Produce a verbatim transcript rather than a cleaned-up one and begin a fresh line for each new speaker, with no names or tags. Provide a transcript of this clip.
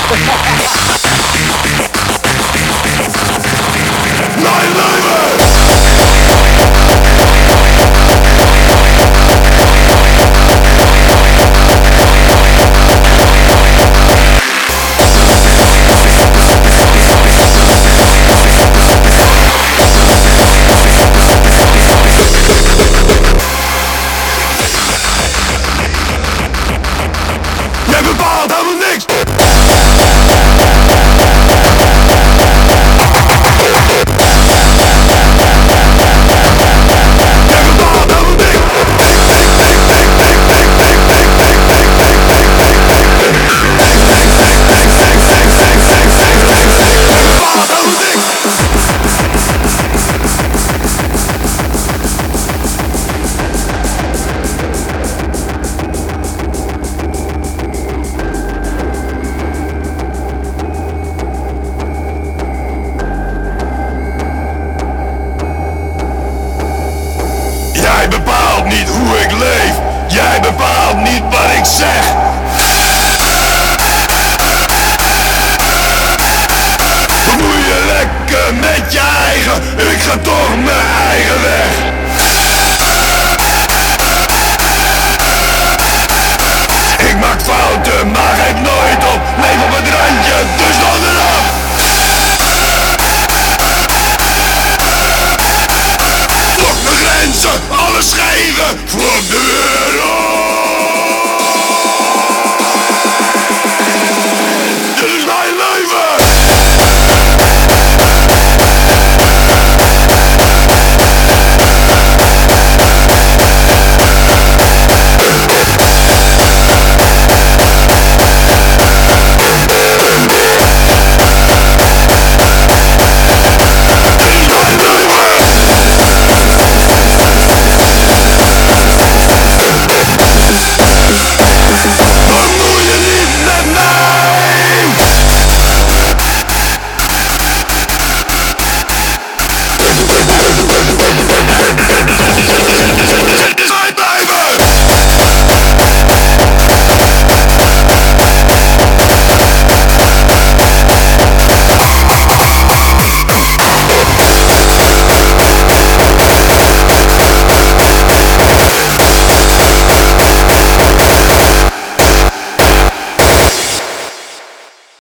Mijn leven! Jij bepaalt helemaal niks! Jij bepaalt helemaal niks! Jij bepaalt niet hoe ik leef. Jij bepaalt niet wat ik zeg. Bemoei je lekker met je eigen. Ik ga toch mijn eigen weg. Ik maak fouten, maar geef nooit op. Leef op het randje, dus dan eraf. Blok de grenzen, alles geven voor de wereld.